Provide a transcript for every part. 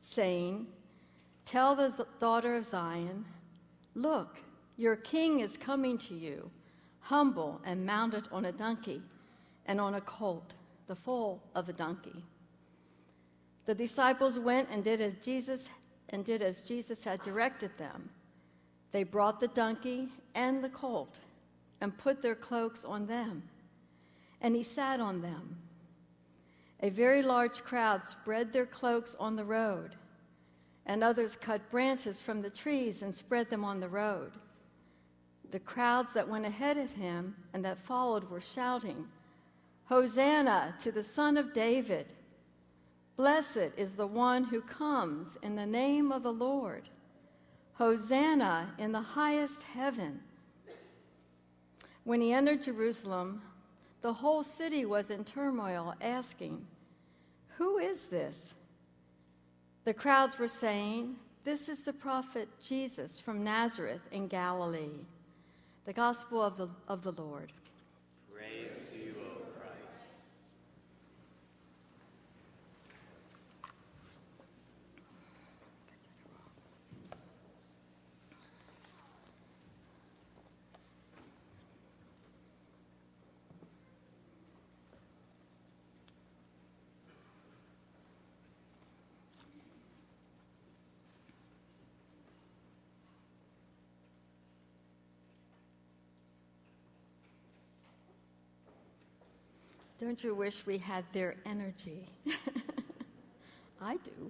saying, "Tell the daughter of Zion, look, your king is coming to you, humble and mounted on a donkey and on a colt, the foal of a donkey." The disciples went and did as Jesus had directed them. They brought the donkey and the colt and put their cloaks on them, and he sat on them. A very large crowd spread their cloaks on the road, and others cut branches from the trees and spread them on the road. The crowds that went ahead of him and that followed were shouting, "Hosanna to the Son of David! Blessed is the one who comes in the name of the Lord. Hosanna in the highest heaven." When he entered Jerusalem, the whole city was in turmoil, asking, "Who is this?" The crowds were saying, "This is the prophet Jesus from Nazareth in Galilee." The gospel of the Lord. Praise to you, O Christ. Don't you wish we had their energy? I do.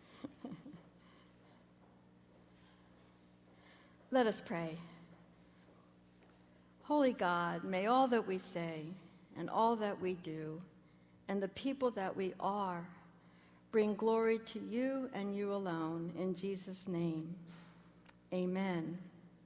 Let us pray. Holy God, may all that we say and all that we do and the people that we are bring glory to you and you alone. In Jesus' name, amen.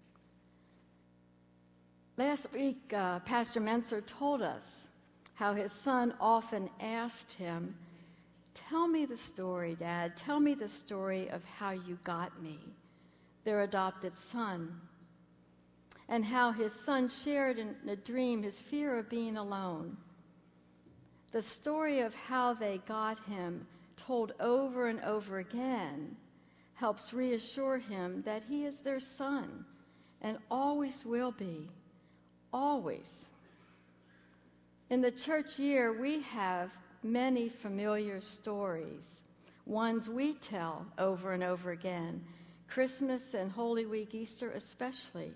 Last week, Pastor Menser told us how his son often asked him, "Tell me the story, Dad. Tell me the story of how you got me," their adopted son, and how his son shared in a dream his fear of being alone. The story of how they got him, told over and over again, helps reassure him that he is their son and always will be, always. In the church year, we have many familiar stories, ones we tell over and over again, Christmas and Holy Week, Easter especially.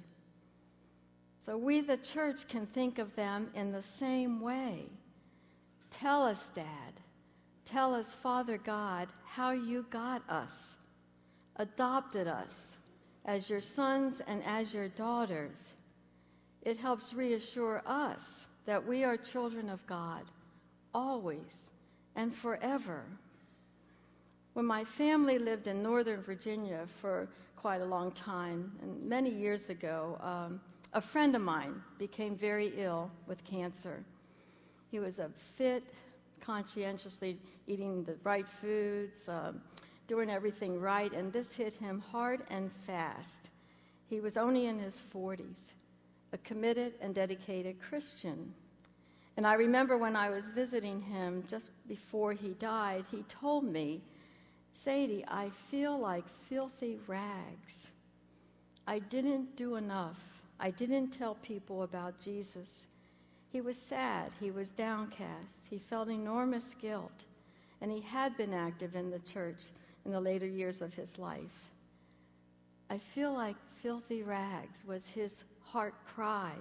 So we, the church, can think of them in the same way. Tell us, Dad. Tell us, Father God, how you got us, adopted us as your sons and as your daughters. It helps reassure us that we are children of God, always and forever. When my family lived in Northern Virginia for quite a long time, and many years ago, a friend of mine became very ill with cancer. He was a fit, conscientiously eating the right foods, doing everything right, and this hit him hard and fast. He was only in his 40s. A committed and dedicated Christian. And I remember when I was visiting him just before he died, he told me, "Sadie, I feel like filthy rags. I didn't do enough. I didn't tell people about Jesus." He was sad. He was downcast. He felt enormous guilt. And he had been active in the church in the later years of his life. "I feel like filthy rags" was his heart cry.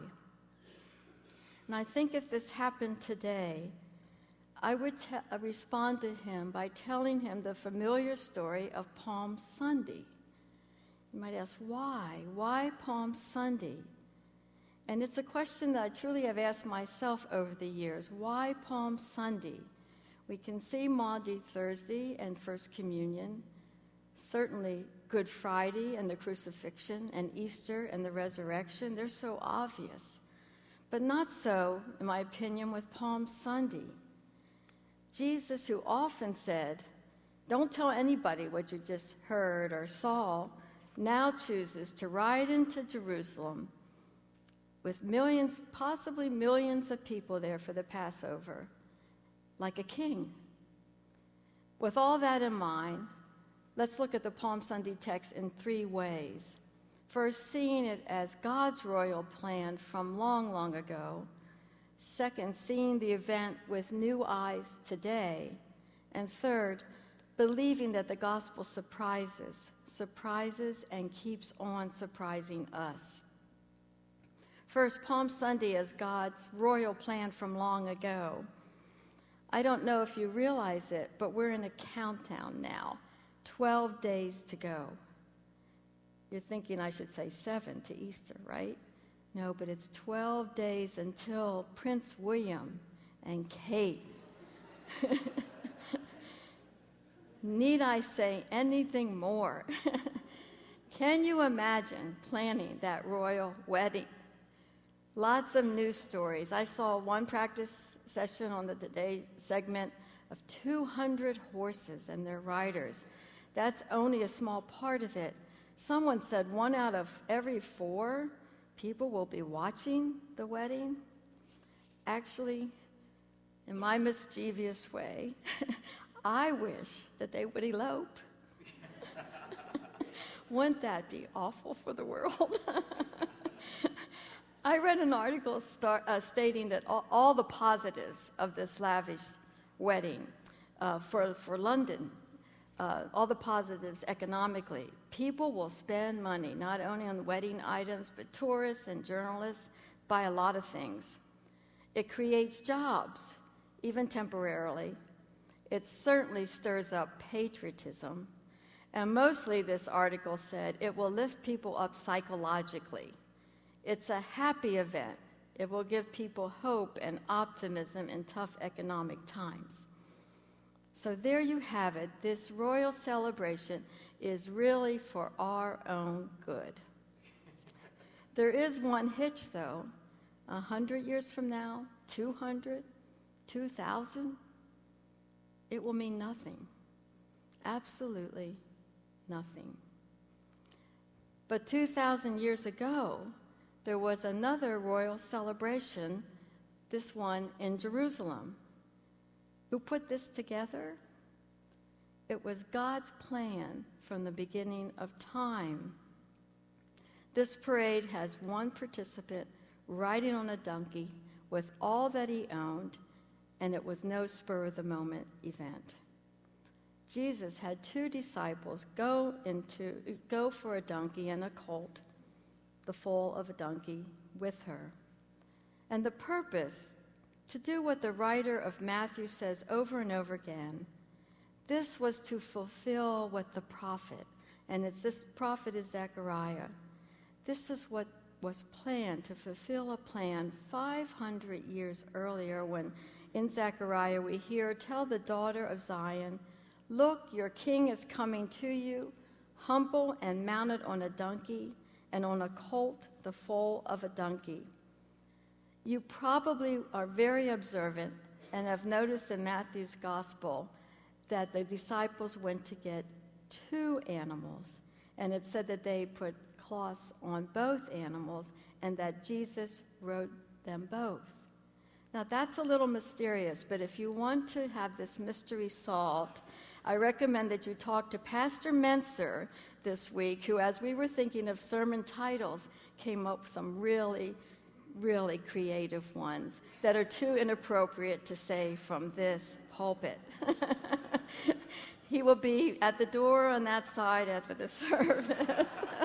And I think if this happened today, I would respond to him by telling him the familiar story of Palm Sunday. You might ask, why? Why Palm Sunday? And it's a question that I truly have asked myself over the years. Why Palm Sunday? We can see Maundy Thursday and First Communion, certainly Good Friday and the crucifixion, and Easter and the resurrection. They're so obvious. But not so, in my opinion, with Palm Sunday. Jesus, who often said, "Don't tell anybody what you just heard or saw," now chooses to ride into Jerusalem with millions, possibly millions of people there for the Passover, like a king. With all that in mind, Let's look at the Palm Sunday text in 3 ways. First, seeing it as God's royal plan from long, long ago. Second, seeing the event with new eyes today. And third, believing that the gospel surprises and keeps on surprising us. First, Palm Sunday as God's royal plan from long ago. I don't know if you realize it, but we're in a countdown now. 12 days to go. You're thinking I should say 7 to Easter, right? No, but it's 12 days until Prince William and Kate. Need I say anything more? Can you imagine planning that royal wedding? Lots of news stories. I saw one practice session on the Today segment of 200 horses and their riders. That's only a small part of it. Someone said 1 out of every 4 people will be watching the wedding. Actually, in my mischievous way, I wish that they would elope. Wouldn't that be awful for the world? I read an article stating that all the positives of this lavish wedding for London, all the positives economically. People will spend money not only on wedding items, but tourists and journalists buy a lot of things. It creates jobs, even temporarily. It certainly stirs up patriotism. And mostly, this article said, it will lift people up psychologically. It's a happy event. It will give people hope and optimism in tough economic times. So there you have it. This royal celebration is really for our own good. There is one hitch, though. 100 years from now, 200, 2,000, it will mean nothing. Absolutely nothing. But 2,000 years ago, there was another royal celebration, this one in Jerusalem. Who put this together? It was God's plan from the beginning of time. This parade has one participant riding on a donkey with all that he owned, and it was no spur-of-the-moment event. Jesus had 2 disciples go for a donkey and a colt, the foal of a donkey, with her. And the purpose, to do what the writer of Matthew says over and over again, this was to fulfill what the prophet, and this prophet is Zechariah. This is what was planned, to fulfill a plan 500 years earlier when in Zechariah we hear, "Tell the daughter of Zion, look, your king is coming to you, humble and mounted on a donkey, and on a colt, the foal of a donkey." You probably are very observant and have noticed in Matthew's gospel that the disciples went to get 2 animals, and it said that they put cloths on both animals and that Jesus rode them both. Now, that's a little mysterious, but if you want to have this mystery solved, I recommend that you talk to Pastor Menser this week, who, as we were thinking of sermon titles, came up with some really, really creative ones that are too inappropriate to say from this pulpit. He will be at the door on that side after the service.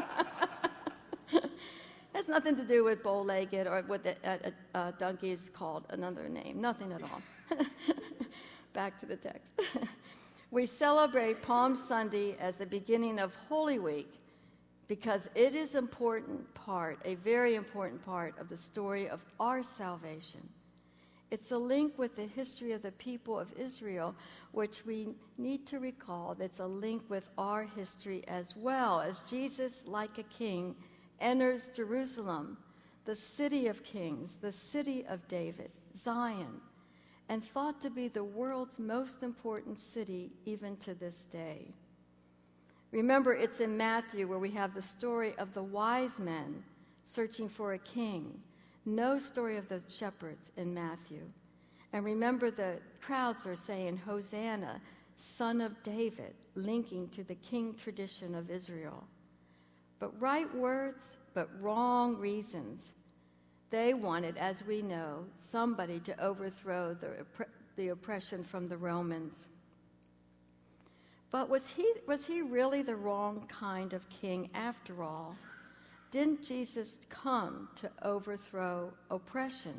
Has nothing to do with bow-legged or what the donkey is called another name. Nothing at all. Back to the text. We celebrate Palm Sunday as the beginning of Holy Week because it is a very important part of the story of our salvation. It's a link with the history of the people of Israel, which we need to recall. That's a link with our history as well, as Jesus, like a king, enters Jerusalem, the city of kings, the city of David, Zion, and thought to be the world's most important city even to this day. Remember, it's in Matthew where we have the story of the wise men searching for a king. No story of the shepherds in Matthew. And remember, the crowds are saying, "Hosanna, son of David, linking to the king tradition of Israel. But right words, but wrong reasons. They wanted, as we know, somebody to overthrow the oppression from the Romans. But was he really the wrong kind of king after all? Didn't Jesus come to overthrow oppression?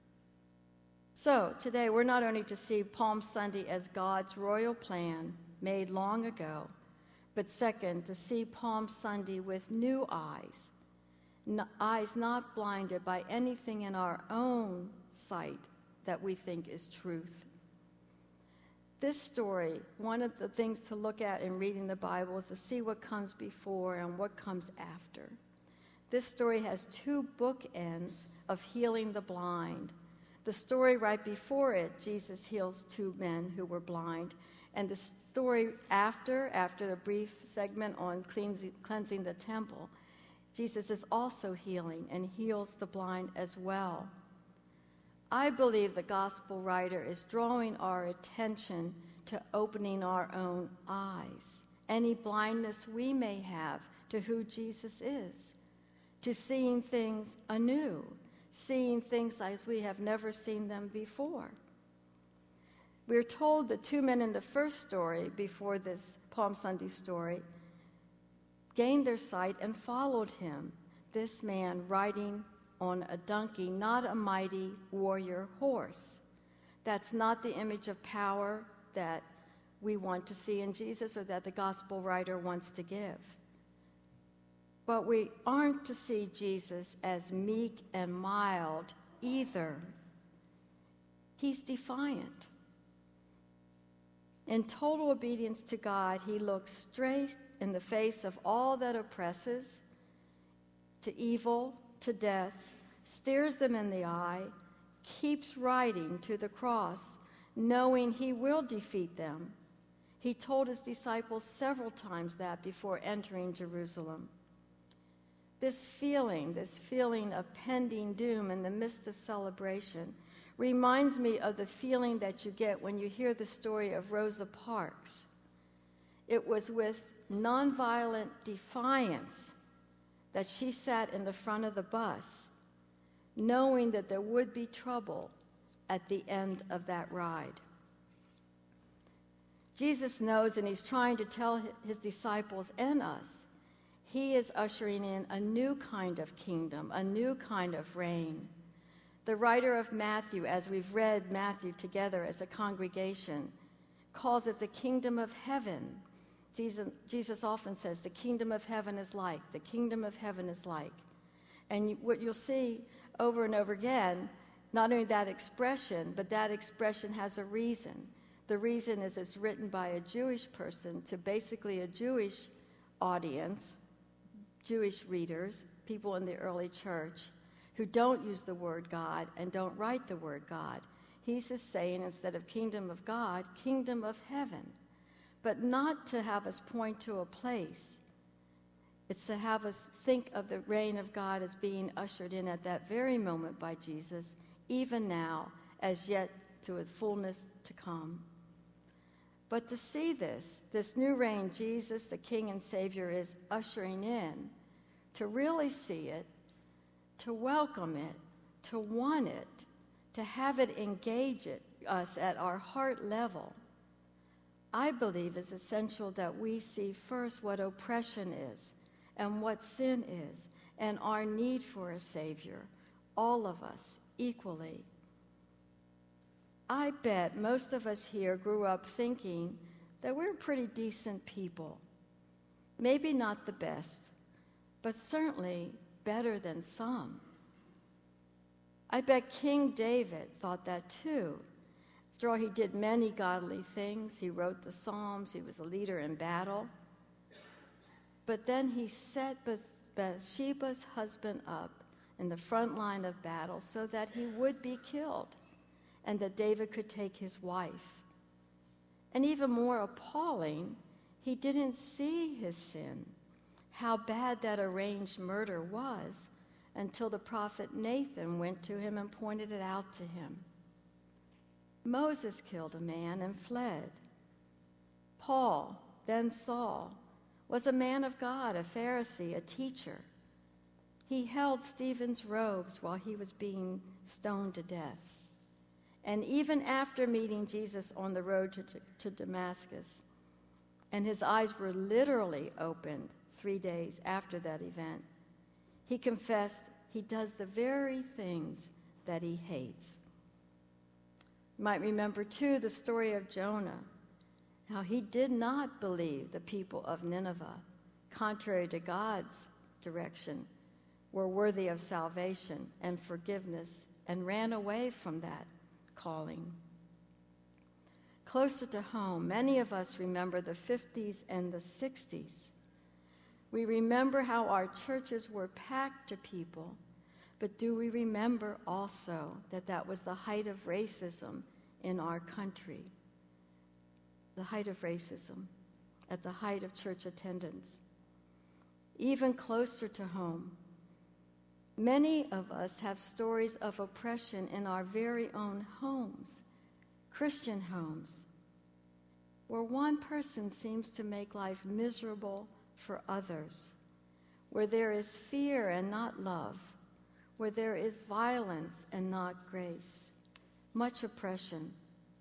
So today we're not only to see Palm Sunday as God's royal plan made long ago, but second, to see Palm Sunday with new eyes, eyes not blinded by anything in our own sight that we think is truth. This story, one of the things to look at in reading the Bible is to see what comes before and what comes after. This story has two bookends of healing the blind. The story right before it, Jesus heals two men who were blind. And the story after the brief segment on cleansing the temple, Jesus is also healing and heals the blind as well. I believe the gospel writer is drawing our attention to opening our own eyes, any blindness we may have to who Jesus is, to seeing things anew, seeing things as we have never seen them before. We're told the two men in the first story, before this Palm Sunday story, gained their sight and followed him, this man riding on a donkey, not a mighty warrior horse. That's not the image of power that we want to see in Jesus or that the gospel writer wants to give. But we aren't to see Jesus as meek and mild either. He's defiant. In total obedience to God, he looks straight in the face of all that oppresses, to evil, to death, stares them in the eye, keeps riding to the cross, knowing he will defeat them. He told his disciples several times that before entering Jerusalem. This feeling of pending doom in the midst of celebration reminds me of the feeling that you get when you hear the story of Rosa Parks. It was with nonviolent defiance that she sat in the front of the bus, knowing that there would be trouble at the end of that ride. Jesus knows, and he's trying to tell his disciples and us, he is ushering in a new kind of kingdom, a new kind of reign. The writer of Matthew, as we've read Matthew together as a congregation, calls it the kingdom of heaven. Jesus often says, the kingdom of heaven is like, the kingdom of heaven is like. And what you'll see over and over again, not only that expression, but that expression has a reason. The reason is it's written by a Jewish person to basically a Jewish audience, Jewish readers, people in the early church, who don't use the word God and don't write the word God. He's just saying, instead of kingdom of God, kingdom of heaven. But not to have us point to a place. It's to have us think of the reign of God as being ushered in at that very moment by Jesus, even now, as yet to its fullness to come. But to see this new reign Jesus, the King and Savior, is ushering in, to really see it, to welcome it, to want it, to have it engage us at our heart level, I believe it's essential that we see first what oppression is and what sin is and our need for a Savior, all of us equally. I bet most of us here grew up thinking that we're pretty decent people. Maybe not the best, but certainly better than some. I bet King David thought that too. After all, he did many godly things. He wrote the Psalms. He was a leader in battle. But then he set Bathsheba's husband up in the front line of battle so that he would be killed and that David could take his wife. And even more appalling, he didn't see his sin, how bad that arranged murder was, until the prophet Nathan went to him and pointed it out to him. Moses killed a man and fled. Paul, then Saul, was a man of God, a Pharisee, a teacher. He held Stephen's robes while he was being stoned to death. And even after meeting Jesus on the road to Damascus, and his eyes were literally opened 3 days after that event, he confessed he does the very things that he hates. You might remember, too, the story of Jonah, how he did not believe the people of Nineveh, contrary to God's direction, were worthy of salvation and forgiveness, and ran away from that calling. Closer to home, many of us remember the 50s and the 60s. We remember how our churches were packed to people, but do we remember also that that was the height of racism in our country? The height of racism, at the height of church attendance. Even closer to home, many of us have stories of oppression in our very own homes, Christian homes, where one person seems to make life miserable for others, where there is fear and not love, where there is violence and not grace, much oppression.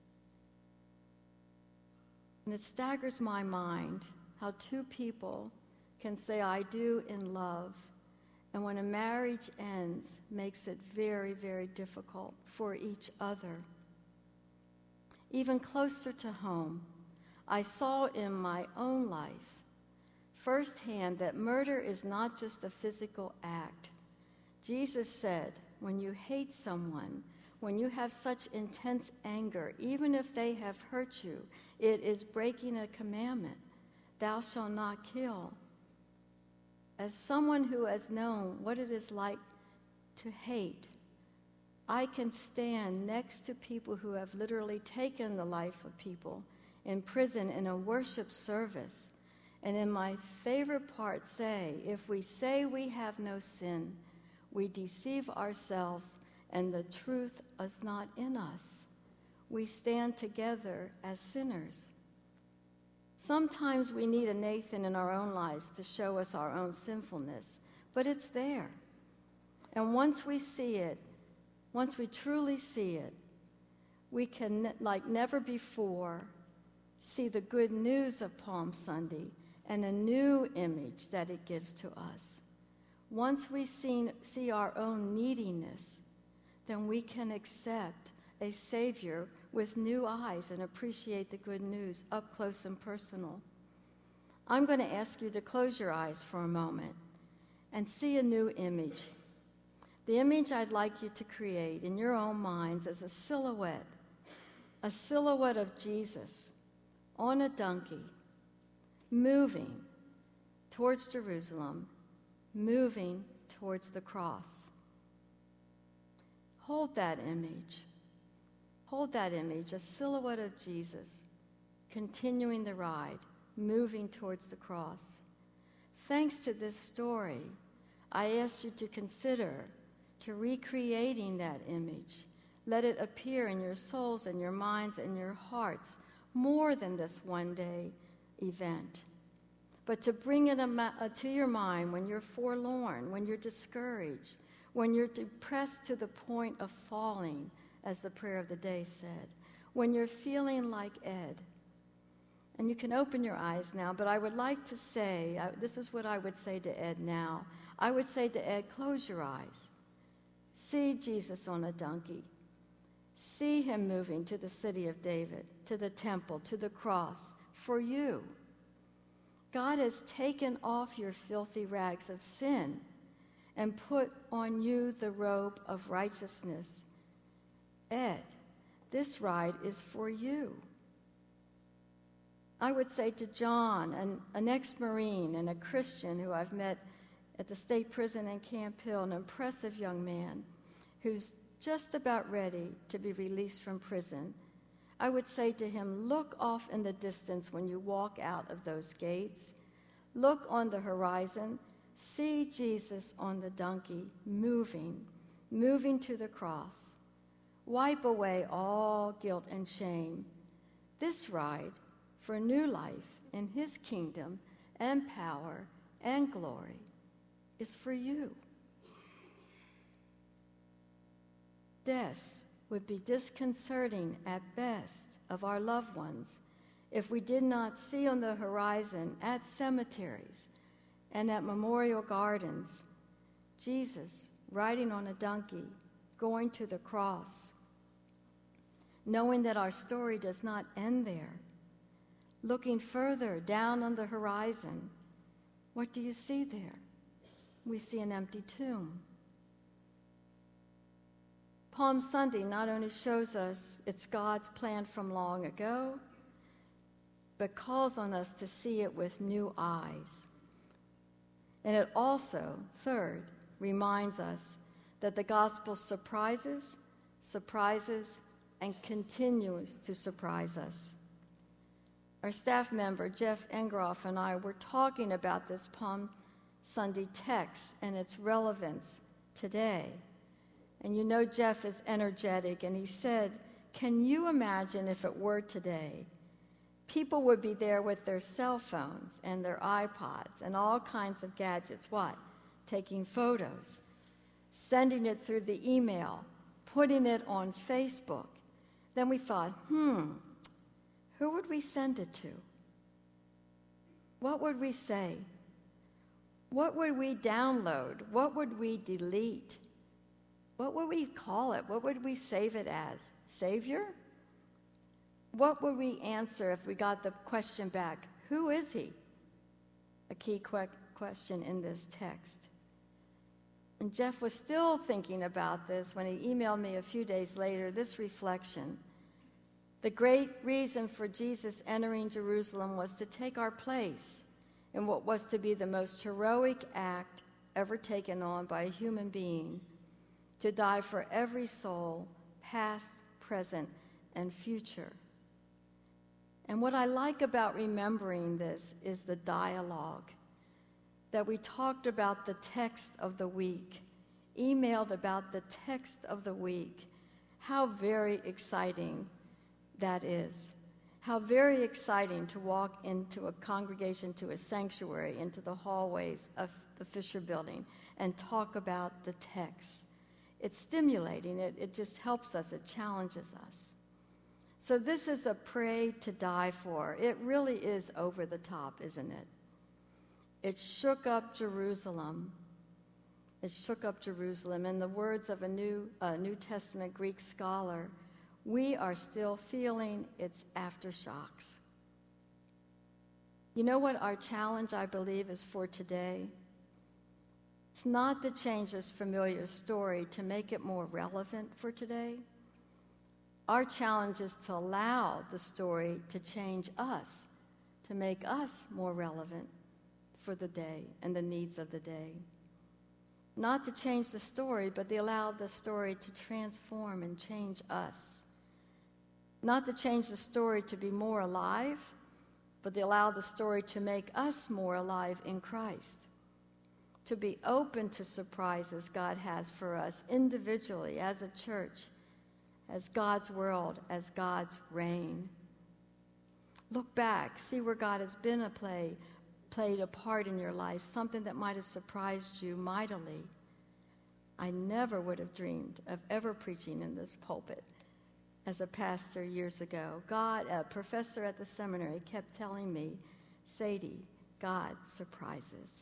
And it staggers my mind how two people can say, "I do" in love, and when a marriage ends, makes it very, very difficult for each other. Even closer to home, I saw in my own life firsthand that murder is not just a physical act. Jesus said, when you hate someone, when you have such intense anger, even if they have hurt you, it is breaking a commandment. Thou shalt not kill. As someone who has known what it is like to hate, I can stand next to people who have literally taken the life of people in prison in a worship service, and in my favorite part say, if we say we have no sin, we deceive ourselves and the truth is not in us. We stand together as sinners. Sometimes we need a Nathan in our own lives to show us our own sinfulness, but it's there. And once we see it, once we truly see it, we can, like never before, see the good news of Palm Sunday and a new image that it gives to us. Once we see our own neediness, then we can accept a Savior with new eyes and appreciate the good news up close and personal. I'm going to ask you to close your eyes for a moment and see a new image. The image I'd like you to create in your own minds is a silhouette of Jesus on a donkey, moving towards Jerusalem, moving towards the cross. Hold that image. Hold that image, a silhouette of Jesus, continuing the ride, moving towards the cross. Thanks to this story, I ask you to consider recreating that image. Let it appear in your souls and your minds and your hearts more than this one-day event. But to bring it to your mind when you're forlorn, when you're discouraged, when you're depressed to the point of falling, as the prayer of the day said, when you're feeling like Ed. And you can open your eyes now, but I would like to say, this is what I would say to Ed now. I would say to Ed, close your eyes. See Jesus on a donkey. See him moving to the city of David, to the temple, to the cross, for you. God has taken off your filthy rags of sin and put on you the robe of righteousness. Ed, this ride is for you. I would say to John, an ex-Marine and a Christian who I've met at the state prison in Camp Hill, an impressive young man who's just about ready to be released from prison, I would say to him, look off in the distance when you walk out of those gates. Look on the horizon. See Jesus on the donkey, moving to the cross. Wipe away all guilt and shame. This ride for new life in his kingdom and power and glory is for you. Deaths would be disconcerting at best of our loved ones if we did not see on the horizon at cemeteries and at memorial gardens Jesus riding on a donkey, going to the cross, knowing that our story does not end there. Looking further down on the horizon, what do you see there? We see an empty tomb. Palm Sunday not only shows us it's God's plan from long ago, but calls on us to see it with new eyes. And it also, third, reminds us that the gospel surprises, and continues to surprise us. Our staff member, Jeff Engroff, and I were talking about this Palm Sunday text and its relevance today. And you know Jeff is energetic, and he said, can you imagine if it were today? People would be there with their cell phones and their iPods and all kinds of gadgets. What? Taking photos, sending it through the email, putting it on Facebook. Then we thought, who would we send it to? What would we say? What would we download? What would we delete? What would we call it? What would we save it as? Savior? What would we answer if we got the question back, who is he? A key question in this text. And Jeff was still thinking about this when he emailed me a few days later, this reflection. The great reason for Jesus entering Jerusalem was to take our place in what was to be the most heroic act ever taken on by a human being, to die for every soul, past, present, and future. And what I like about remembering this is the dialogue, that we talked about the text of the week, emailed about the text of the week. How very exciting that is. How very exciting to walk into a congregation, to a sanctuary, into the hallways of the Fisher Building and talk about the text. It's stimulating. It just helps us. It challenges us. So this is a pray to die for. It really is over the top, isn't it? It shook up Jerusalem. It shook up Jerusalem. In the words of a New Testament Greek scholar, we are still feeling its aftershocks. You know what our challenge, I believe, is for today? It's not to change this familiar story to make it more relevant for today. Our challenge is to allow the story to change us, to make us more relevant for the day and the needs of the day. Not to change the story, but to allow the story to transform and change us. Not to change the story to be more alive, but to allow the story to make us more alive in Christ. To be open to surprises God has for us individually, as a church, as God's world, as God's reign. Look back, see where God has been played a part in your life, something that might have surprised you mightily. I never would have dreamed of ever preaching in this pulpit as a pastor years ago. A professor at the seminary, kept telling me, Sadie, God surprises.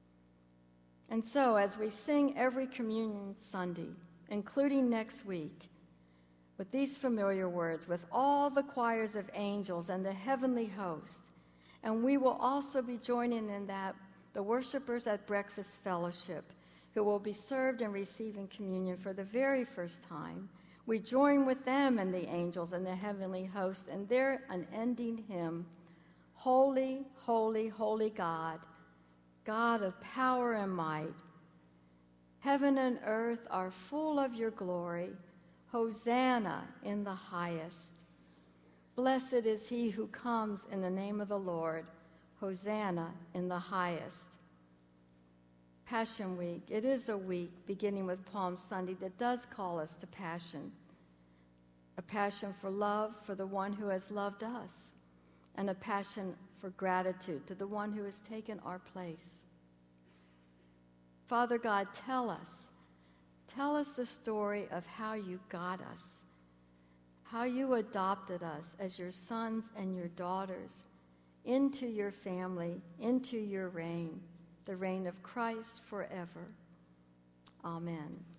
And so, as we sing every communion Sunday, including next week, with these familiar words, with all the choirs of angels and the heavenly host, and we will also be joining in that the worshipers at Breakfast Fellowship, who will be served and receiving communion for the very first time. We join with them and the angels and the heavenly host in their unending hymn, Holy, holy, holy God, God of power and might. Heaven and earth are full of your glory. Hosanna in the highest. Blessed is he who comes in the name of the Lord. Hosanna in the highest. Passion Week. It is a week beginning with Palm Sunday that does call us to passion. A passion for love for the one who has loved us. and a passion for gratitude to the one who has taken our place. Father God, tell us the story of how you got us, how you adopted us as your sons and your daughters into your family, into your reign, the reign of Christ forever. Amen.